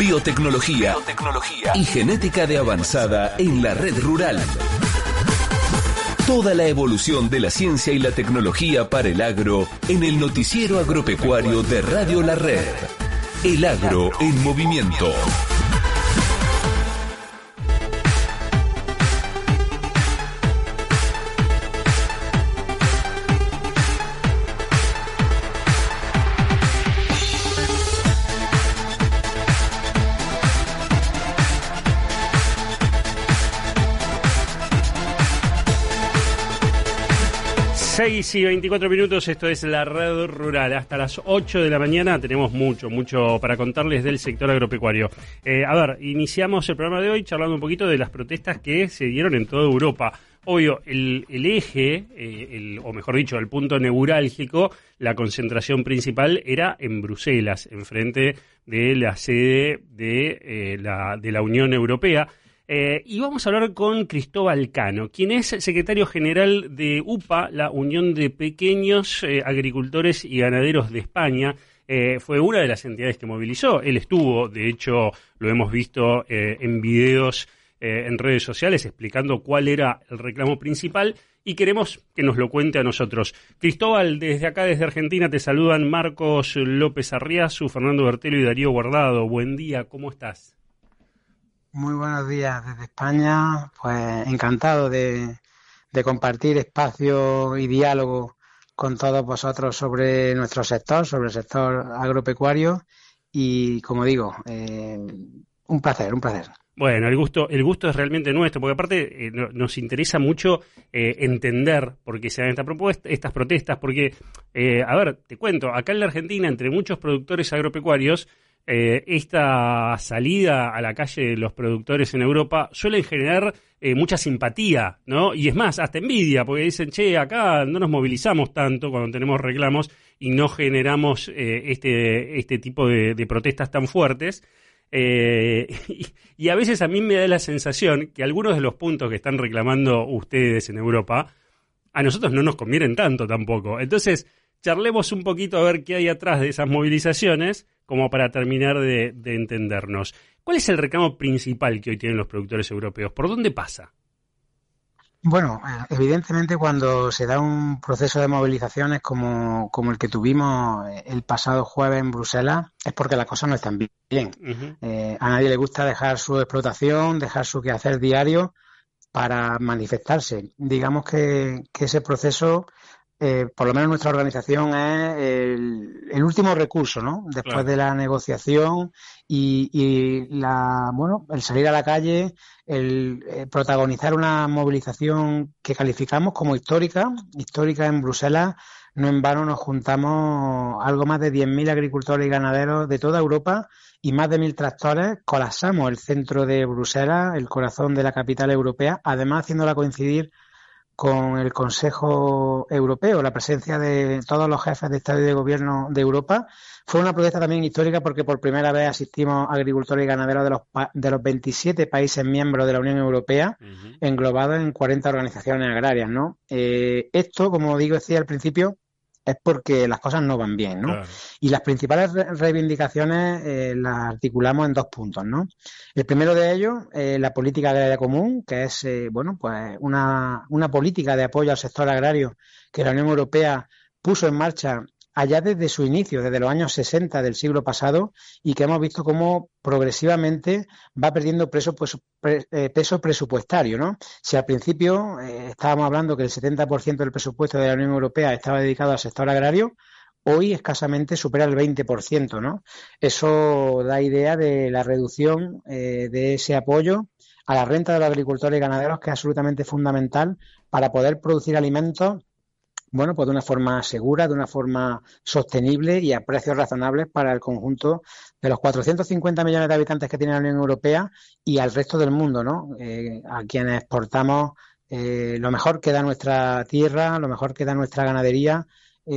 biotecnología y genética de avanzada en la red rural. Toda la evolución de la ciencia y la tecnología para el agro en el noticiero agropecuario de Radio La Red. El agro en movimiento. Seis y 24 minutos, esto es la Red Rural. Hasta las 8 de la mañana tenemos mucho para contarles del sector agropecuario. Iniciamos el programa de hoy charlando un poquito de las protestas que se dieron en toda Europa. Obvio, el eje, o mejor dicho, el punto neurálgico, la concentración principal era en Bruselas, enfrente de la sede de la Unión Europea. Y vamos a hablar con Cristóbal Cano, quien es secretario general de UPA, la Unión de Pequeños Agricultores y Ganaderos de España. Fue una de las entidades que movilizó. Él estuvo, de hecho, lo hemos visto en videos en redes sociales explicando cuál era el reclamo principal y queremos que nos lo cuente a nosotros. Cristóbal, desde acá, desde Argentina, te saludan Marcos López Arriazu, Fernando Bertelo y Darío Guardado. Buen día, ¿cómo estás? Muy buenos días desde España, pues encantado de compartir espacio y diálogo con todos vosotros sobre nuestro sector, sobre el sector agropecuario y, como digo, un placer. Bueno, el gusto es realmente nuestro, porque aparte nos interesa mucho entender por qué se dan estas protestas, porque, te cuento, acá en la Argentina, entre muchos productores agropecuarios, esta salida a la calle de los productores en Europa suelen generar mucha simpatía, ¿no? Y es más, hasta envidia, porque dicen, acá no nos movilizamos tanto cuando tenemos reclamos y no generamos este tipo de protestas tan fuertes. Y a veces a mí me da la sensación que algunos de los puntos que están reclamando ustedes en Europa, a nosotros no nos convienen tanto tampoco. Entonces, charlemos un poquito a ver qué hay atrás de esas movilizaciones, como para terminar de entendernos. ¿Cuál es el reclamo principal que hoy tienen los productores europeos? ¿Por dónde pasa? Bueno, evidentemente cuando se da un proceso de movilizaciones como el que tuvimos el pasado jueves en Bruselas, es porque las cosas no están bien. Uh-huh. A nadie le gusta dejar su explotación, dejar su quehacer diario para manifestarse. Digamos que ese proceso, por lo menos nuestra organización, es el último recurso, ¿no? Después claro. de la negociación y el salir a la calle, el protagonizar una movilización que calificamos como histórica en Bruselas. No en vano nos juntamos algo más de 10.000 agricultores y ganaderos de toda Europa y más de 1.000 tractores. Colapsamos el centro de Bruselas, el corazón de la capital europea, además haciéndola coincidir con el Consejo Europeo, la presencia de todos los jefes de Estado y de Gobierno de Europa. Fue una protesta también histórica porque por primera vez asistimos agricultores y ganaderos de los 27 países miembros de la Unión Europea, uh-huh. englobados en 40 organizaciones agrarias, ¿no? Esto, como decía al principio, es porque las cosas no van bien, ¿no? Claro. Y las principales reivindicaciones las articulamos en 2 puntos, ¿no? El primero de ellos, la política agraria común, que es, una política de apoyo al sector agrario que la Unión Europea puso en marcha allá desde su inicio, desde los años 60 del siglo pasado, y que hemos visto cómo progresivamente va perdiendo peso presupuestario, ¿no? Si al principio estábamos hablando que el 70% del presupuesto de la Unión Europea estaba dedicado al sector agrario, hoy escasamente supera el 20%, ¿no? Eso da idea de la reducción de ese apoyo a la renta de los agricultores y ganaderos, que es absolutamente fundamental para poder producir alimentos de una forma segura, de una forma sostenible y a precios razonables para el conjunto de los 450 millones de habitantes que tiene la Unión Europea y al resto del mundo, ¿no? A quienes exportamos lo mejor que da nuestra tierra, lo mejor que da nuestra ganadería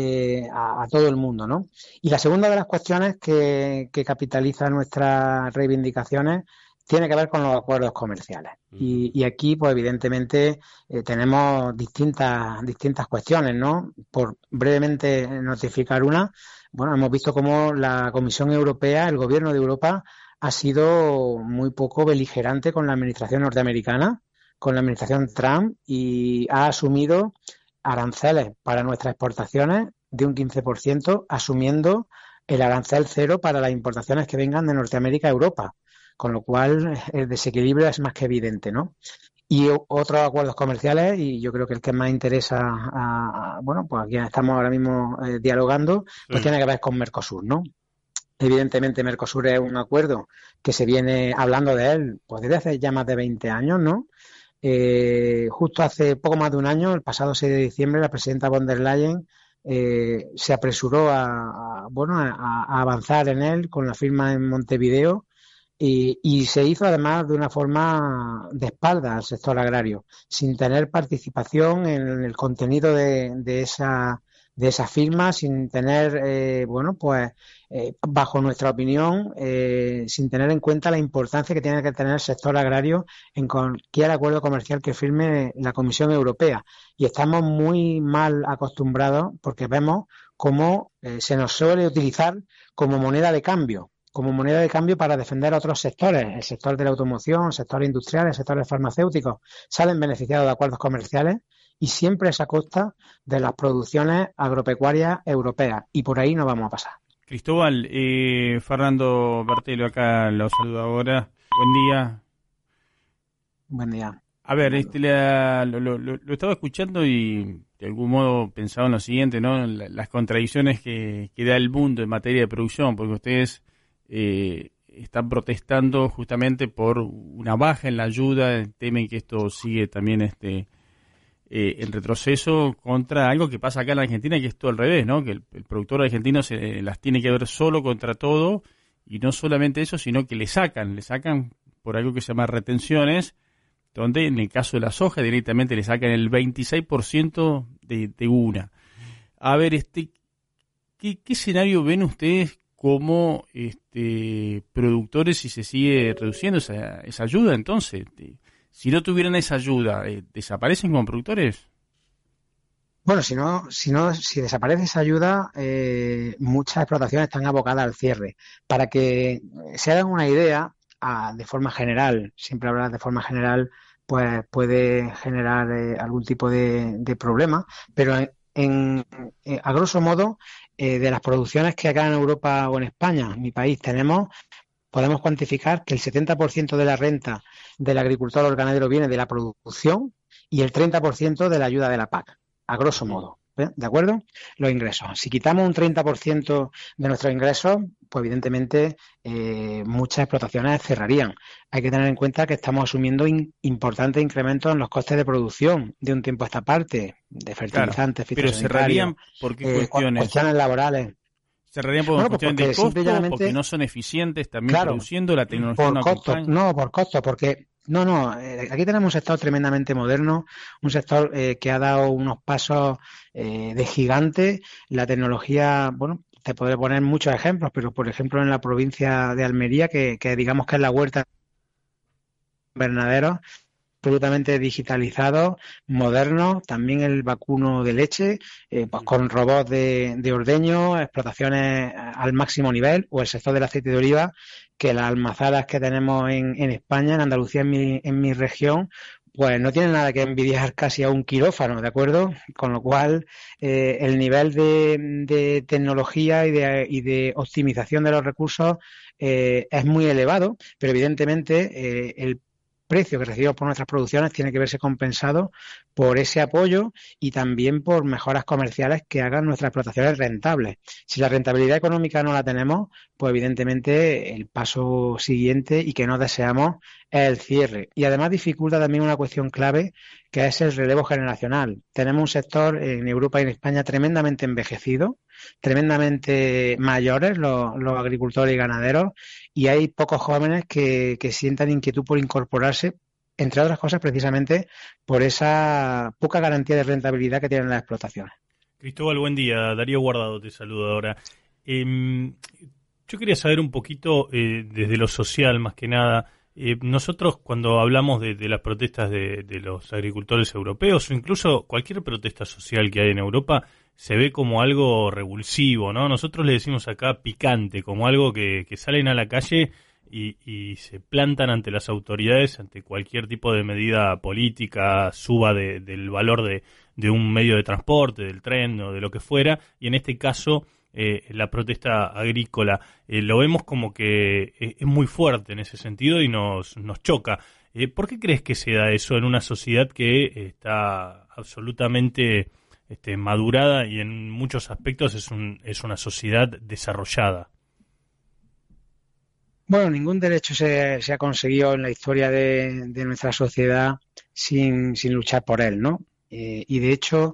a todo el mundo, ¿no? Y la segunda de las cuestiones que capitaliza nuestras reivindicaciones tiene que ver con los acuerdos comerciales. Y aquí, pues evidentemente, tenemos distintas cuestiones, ¿no? Por brevemente notificar una, hemos visto cómo la Comisión Europea, el Gobierno de Europa, ha sido muy poco beligerante con la administración norteamericana, con la administración Trump, y ha asumido aranceles para nuestras exportaciones de un 15%, asumiendo el arancel cero para las importaciones que vengan de Norteamérica a Europa, con lo cual el desequilibrio es más que evidente, ¿no? Y otros acuerdos comerciales, y yo creo que el que más interesa bueno, pues a quien estamos ahora mismo dialogando, pues tiene que ver con Mercosur, ¿no? Evidentemente Mercosur es un acuerdo que se viene hablando de él pues desde hace ya más de 20 años, ¿no? Justo hace poco más de un año, el pasado 6 de diciembre, la presidenta von der Leyen se apresuró a avanzar en él con la firma en Montevideo y se hizo además de una forma de espaldas al sector agrario, sin tener participación en el contenido de esa firma, sin tener, bajo nuestra opinión, sin tener en cuenta la importancia que tiene que tener el sector agrario en cualquier acuerdo comercial que firme la Comisión Europea. Y estamos muy mal acostumbrados porque vemos cómo se nos suele utilizar como moneda de cambio para defender otros sectores. El sector de la automoción, el sector industrial, el sector farmacéuticos salen beneficiados de acuerdos comerciales y siempre es a costa de las producciones agropecuarias europeas. Y por ahí no vamos a pasar. Cristóbal, Fernando Bertelo acá lo saludo ahora. Buen día. Buen día. A ver, lo estaba escuchando y de algún modo pensaba en lo siguiente, ¿no? Las contradicciones que da el mundo en materia de producción, porque ustedes están protestando justamente por una baja en la ayuda, temen que esto sigue también en retroceso contra algo que pasa acá en la Argentina, que es todo al revés, ¿no? Que el productor argentino se las tiene que ver solo contra todo, y no solamente eso, sino que le sacan por algo que se llama retenciones, donde en el caso de la soja directamente le sacan el 26% de una. A ver, ¿qué escenario ven ustedes como productores si se sigue reduciendo esa ayuda? Entonces, si no tuvieran esa ayuda, ¿desaparecen como productores? Bueno, si desaparece esa ayuda, muchas explotaciones están abocadas al cierre. Para que se hagan una idea, de forma general, siempre hablar de forma general, pues puede generar algún tipo de problema, pero a grosso modo, de las producciones que acá en Europa o en España, en mi país, podemos cuantificar que el 70% de la renta del agricultor o el ganadero viene de la producción y el 30% de la ayuda de la PAC, a grosso modo. ¿De acuerdo? Los ingresos. Si quitamos un 30% de nuestros ingresos, pues evidentemente muchas explotaciones cerrarían. Hay que tener en cuenta que estamos asumiendo importantes incrementos en los costes de producción de un tiempo a esta parte, de fertilizantes, claro, pero cerrarían ¿por qué cuestiones? Cuestiones laborales. ¿Cerrarían por cuestiones de costo? ¿Porque no son eficientes también produciendo la tecnología? Por costo, porque... No, aquí tenemos un sector tremendamente moderno, un sector que ha dado unos pasos de gigante. La tecnología, bueno, te podré poner muchos ejemplos, pero por ejemplo en la provincia de Almería, que digamos que es la huerta invernaderos, absolutamente digitalizados, modernos, también el vacuno de leche, pues con robots de ordeño, explotaciones al máximo nivel, o el sector del aceite de oliva, que las almazaras que tenemos en España, en Andalucía, en mi región, pues no tienen nada que envidiar casi a un quirófano, ¿de acuerdo? Con lo cual, el nivel de tecnología y de optimización de los recursos es muy elevado, pero evidentemente el precio que recibimos por nuestras producciones tiene que verse compensado por ese apoyo y también por mejoras comerciales que hagan nuestras explotaciones rentables. Si la rentabilidad económica no la tenemos, pues evidentemente el paso siguiente y que no deseamos es el cierre. Y además dificulta también una cuestión clave, que es el relevo generacional. Tenemos un sector en Europa y en España tremendamente envejecido, tremendamente mayores los agricultores y ganaderos, y hay pocos jóvenes que sientan inquietud por incorporarse, entre otras cosas precisamente por esa poca garantía de rentabilidad que tienen las explotaciones. Cristóbal, buen día. Darío Guardado te saluda ahora. Yo quería saber un poquito desde lo social, más que nada. Nosotros cuando hablamos de las protestas de los agricultores europeos o incluso cualquier protesta social que hay en Europa, se ve como algo revulsivo, ¿no? Nosotros le decimos acá picante, como algo que salen a la calle y se plantan ante las autoridades, ante cualquier tipo de medida política, suba del valor de un medio de transporte, del tren o de lo que fuera, y en este caso la protesta agrícola. Lo vemos como que es muy fuerte en ese sentido y nos choca. ¿Por qué crees que se da eso en una sociedad que está absolutamente madurada y en muchos aspectos es una sociedad desarrollada? Bueno, ningún derecho se ha conseguido en la historia de nuestra sociedad sin luchar por él, ¿no? Y de hecho,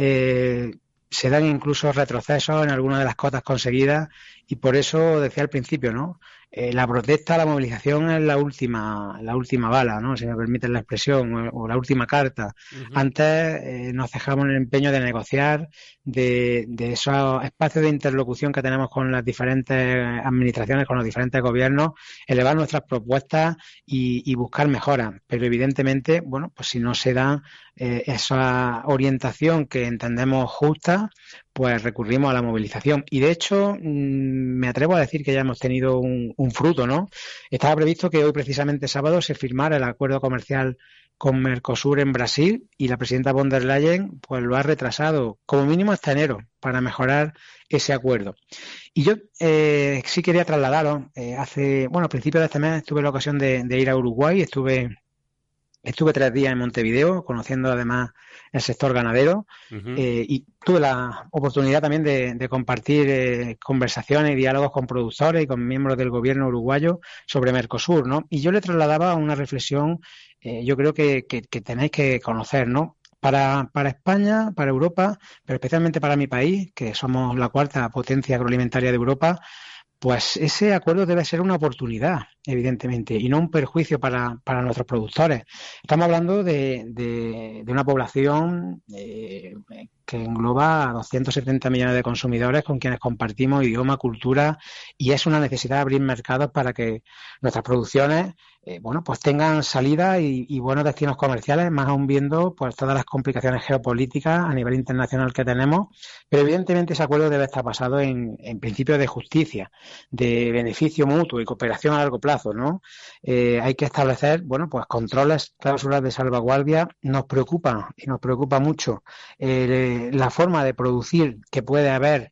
se dan incluso retrocesos en algunas de las cotas conseguidas, y por eso decía al principio, ¿no? La protesta, la movilización es la última bala, ¿no? Si me permiten la expresión, o la última carta. Uh-huh. Antes nos dejamos en el empeño de negociar, de esos espacios de interlocución que tenemos con las diferentes administraciones, con los diferentes gobiernos, elevar nuestras propuestas y buscar mejoras. Pero evidentemente, bueno, pues si no se da esa orientación que entendemos justa, pues recurrimos a la movilización. Y de hecho, me atrevo a decir que ya hemos tenido un fruto, ¿no? Estaba previsto que hoy, precisamente sábado, se firmara el acuerdo comercial con Mercosur en Brasil, y la presidenta von der Leyen pues lo ha retrasado como mínimo hasta enero para mejorar ese acuerdo. Y yo sí quería trasladaros, a principios de este mes tuve la ocasión de ir a Uruguay. Estuve 3 días en Montevideo, conociendo además el sector ganadero. Uh-huh. Y tuve la oportunidad también de compartir conversaciones y diálogos con productores y con miembros del gobierno uruguayo sobre Mercosur, ¿no? Y yo le trasladaba una reflexión, yo creo que tenéis que conocer, ¿no? Para España, para Europa, pero especialmente para mi país, que somos la 4ª potencia agroalimentaria de Europa, pues ese acuerdo debe ser una oportunidad, evidentemente, y no un perjuicio para nuestros productores. Estamos hablando de una población que engloba a 270 millones de consumidores con quienes compartimos idioma, cultura, y es una necesidad abrir mercados para que nuestras producciones pues tengan salida y buenos destinos comerciales, más aún viendo pues todas las complicaciones geopolíticas a nivel internacional que tenemos. Pero evidentemente ese acuerdo debe estar basado en principios de justicia, de beneficio mutuo y cooperación a largo plazo, ¿no? Hay que establecer, pues controles, cláusulas de salvaguardia. Nos preocupa mucho la forma de producir que puede haber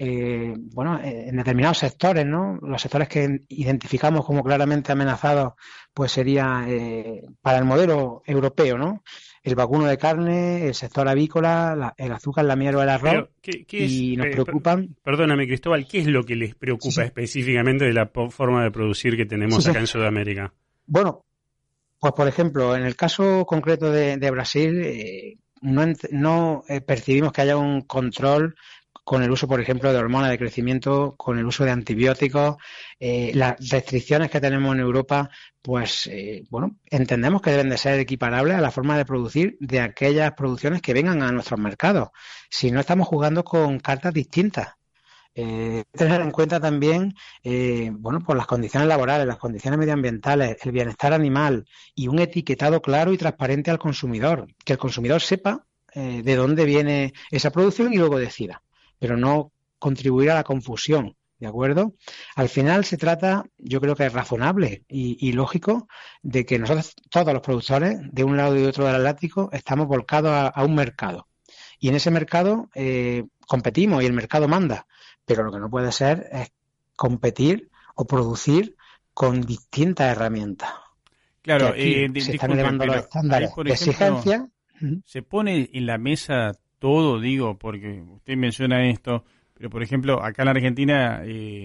en determinados sectores, ¿no? Los sectores que identificamos como claramente amenazados, pues sería para el modelo europeo, ¿no? El vacuno de carne, el sector avícola, el azúcar, la miel o el arroz. Y nos preocupan. Perdóname, Cristóbal, ¿qué es lo que les preocupa específicamente de la forma de producir que tenemos acá en Sudamérica? Bueno, pues por ejemplo, en el caso concreto de Brasil, no percibimos que haya un control con el uso, por ejemplo, de hormonas de crecimiento, con el uso de antibióticos. Las restricciones que tenemos en Europa, pues, entendemos que deben de ser equiparables a la forma de producir de aquellas producciones que vengan a nuestros mercados. Si no, estamos jugando con cartas distintas. Tener en cuenta también, pues las condiciones laborales, las condiciones medioambientales, el bienestar animal y un etiquetado claro y transparente al consumidor. Que el consumidor sepa de dónde viene esa producción y luego decida, pero no contribuir a la confusión, ¿de acuerdo? Al final se trata, yo creo que es razonable y lógico, de que nosotros, todos los productores, de un lado y de otro del Atlántico, estamos volcados a un mercado. Y en ese mercado competimos y el mercado manda. Pero lo que no puede ser es competir o producir con distintas herramientas. Claro, se están elevando los estándares de exigencia. Se pone en la mesa todo, digo, porque usted menciona esto, pero por ejemplo, acá en la Argentina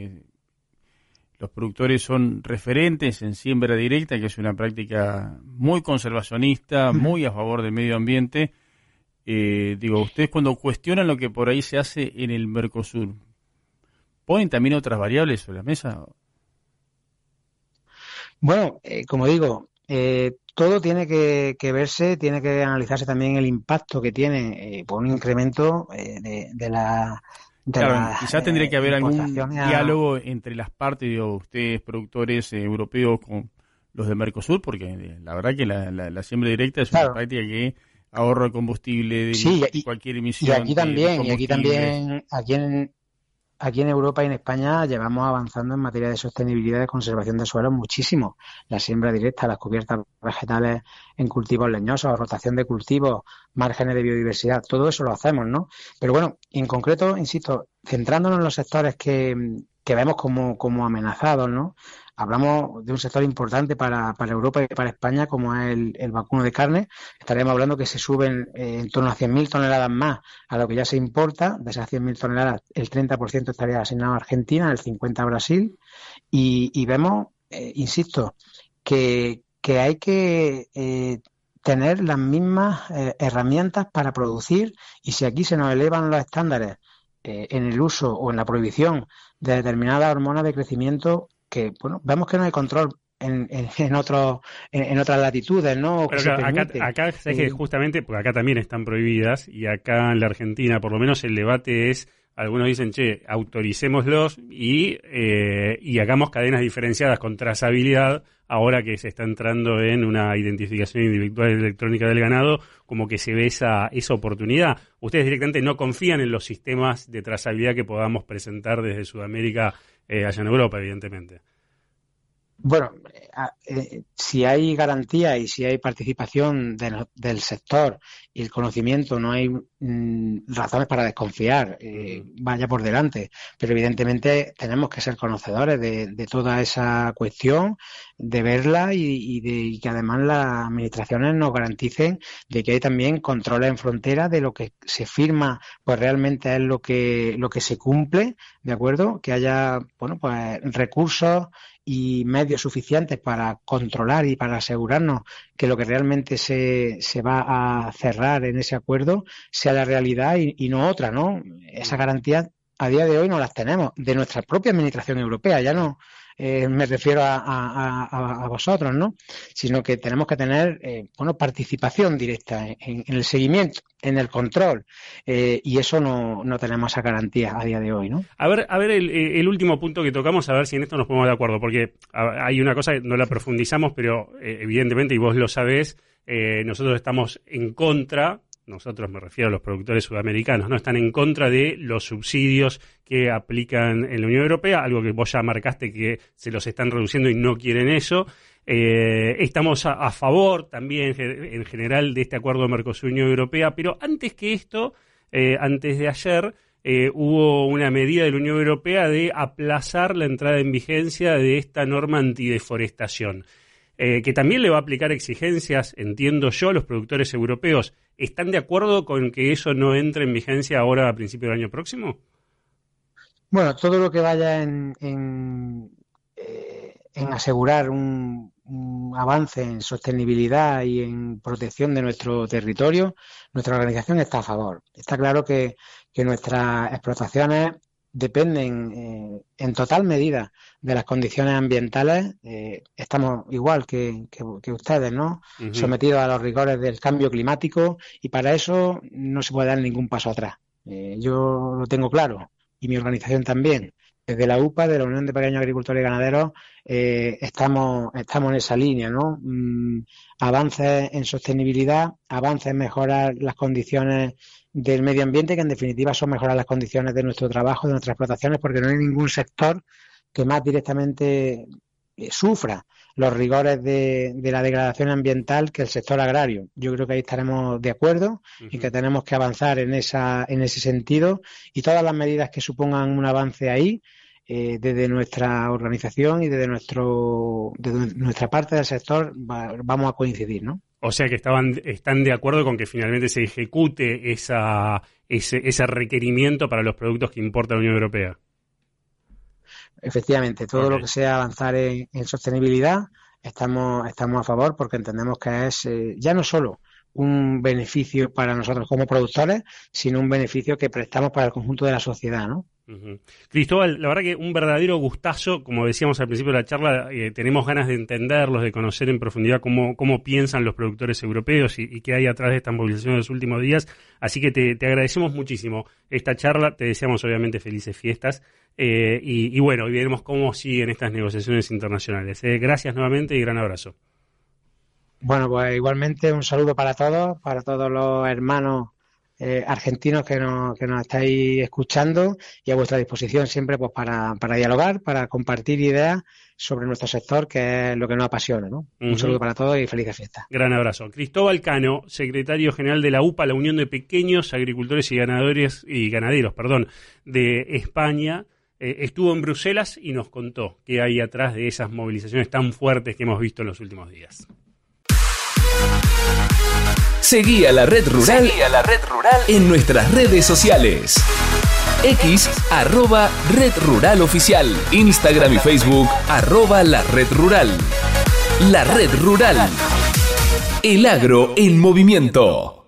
los productores son referentes en siembra directa, que es una práctica muy conservacionista, muy a favor del medio ambiente. Ustedes cuando cuestionan lo que por ahí se hace en el Mercosur, ¿ponen también otras variables sobre la mesa? Bueno, como digo, todo tiene que verse, tiene que analizarse también el impacto que tiene por un incremento de la... quizás tendría que haber algún diálogo entre las partes, ustedes productores europeos con los de Mercosur, porque la verdad que la siembra directa es una práctica que ahorra combustible, cualquier emisión. Y aquí también, aquí aquí en Europa y en España llevamos avanzando en materia de sostenibilidad de conservación de suelos muchísimo. La siembra directa, las cubiertas vegetales en cultivos leñosos, rotación de cultivos, márgenes de biodiversidad, todo eso lo hacemos, ¿no? Pero bueno, en concreto, insisto, centrándonos en los sectores que vemos como amenazados, ¿no? Hablamos de un sector importante para Europa y para España, como es el vacuno de carne. Estaríamos hablando que se suben en torno a 100.000 toneladas más a lo que ya se importa. De esas 100.000 toneladas, el 30% estaría asignado a Argentina, el 50% a Brasil. Y vemos, insisto, que hay que tener las mismas herramientas para producir, y si aquí se nos elevan los estándares en el uso o en la prohibición de determinadas hormonas de crecimiento, que bueno, vemos que no hay control en otras latitudes, ¿no? Pero acá sabes que justamente, porque acá también están prohibidas, y acá en la Argentina por lo menos el debate es, algunos dicen, autoricémoslos y hagamos cadenas diferenciadas con trazabilidad, ahora que se está entrando en una identificación individual electrónica del ganado, como que se ve esa oportunidad. Ustedes directamente no confían en los sistemas de trazabilidad que podamos presentar desde Sudamérica allá en Europa, evidentemente. Bueno, si hay garantía y si hay participación del sector y el conocimiento, no hay razones para desconfiar, vaya por delante. Pero evidentemente tenemos que ser conocedores de toda esa cuestión, de verla y que además las administraciones nos garanticen de que hay también controles en frontera de lo que se firma, pues realmente es lo que se cumple, ¿de acuerdo? Que haya, bueno, pues recursos y medios suficientes para controlar y para asegurarnos que lo que realmente se va a cerrar en ese acuerdo sea la realidad y no otra, ¿no? Esa garantía a día de hoy no las tenemos de nuestra propia administración europea, ya no me refiero a vosotros, ¿no? Sino que tenemos que tener participación directa en el seguimiento, en el control, y eso no tenemos esa garantía a día de hoy, ¿no? A ver el último punto que tocamos, a ver si en esto nos ponemos de acuerdo, porque hay una cosa que no la profundizamos, pero evidentemente, y vos lo sabés, nosotros estamos en contra. Nosotros, me refiero a los productores sudamericanos, no están en contra de los subsidios que aplican en la Unión Europea, algo que vos ya marcaste que se los están reduciendo y no quieren eso. Estamos a favor también en general de este acuerdo de Mercosur-Unión Europea, pero antes que esto, antes de ayer, hubo una medida de la Unión Europea de aplazar la entrada en vigencia de esta norma antideforestación. Que también le va a aplicar exigencias, entiendo yo, a los productores europeos. ¿Están de acuerdo con que eso no entre en vigencia ahora a principio del año próximo? Bueno, todo lo que vaya en asegurar un avance en sostenibilidad y en protección de nuestro territorio, nuestra organización está a favor. Está claro que nuestras explotaciones dependen en total medida de las condiciones ambientales. Estamos igual que ustedes, ¿no? Uh-huh. Sometidos a los rigores del cambio climático, y para eso no se puede dar ningún paso atrás. Yo lo tengo claro, y mi organización también. Desde la UPA, de la Unión de Pequeños Agricultores y Ganaderos, estamos en esa línea, ¿no? Avances en sostenibilidad, avances en mejorar las condiciones del medio ambiente, que en definitiva son mejorar las condiciones de nuestro trabajo, de nuestras explotaciones, porque no hay ningún sector que más directamente sufra los rigores de la degradación ambiental que el sector agrario. Yo creo que ahí estaremos de acuerdo, uh-huh, y que tenemos que avanzar en ese sentido, y todas las medidas que supongan un avance ahí, desde nuestra organización y desde nuestra parte del sector vamos a coincidir, ¿no? O sea que están de acuerdo con que finalmente se ejecute ese requerimiento para los productos que importa la Unión Europea. Efectivamente, todo lo que sea avanzar en sostenibilidad estamos a favor, porque entendemos que es ya no solo un beneficio para nosotros como productores, sino un beneficio que prestamos para el conjunto de la sociedad, ¿no? Uh-huh. Cristóbal, la verdad que un verdadero gustazo, como decíamos al principio de la charla, tenemos ganas de entenderlos, de conocer en profundidad cómo piensan los productores europeos y qué hay atrás de esta movilización de los últimos días, así que te agradecemos muchísimo esta charla, te deseamos obviamente felices fiestas, y bueno, y veremos cómo siguen estas negociaciones internacionales. Gracias nuevamente y gran abrazo. Bueno, pues igualmente un saludo para todos los hermanos argentinos que nos estáis escuchando, y a vuestra disposición siempre pues para dialogar, para compartir ideas sobre nuestro sector, que es lo que nos apasiona, ¿no? Un saludo para todos y felices fiestas. Gran abrazo. Cristóbal Cano, secretario general de la UPA, la Unión de Pequeños Agricultores y Ganaderos de España, estuvo en Bruselas y nos contó qué hay atrás de esas movilizaciones tan fuertes que hemos visto en los últimos días. Seguí a la Red Rural en nuestras redes sociales. X, @Red Rural Oficial. Instagram y Facebook, @La Red Rural. La Red Rural. El agro en movimiento.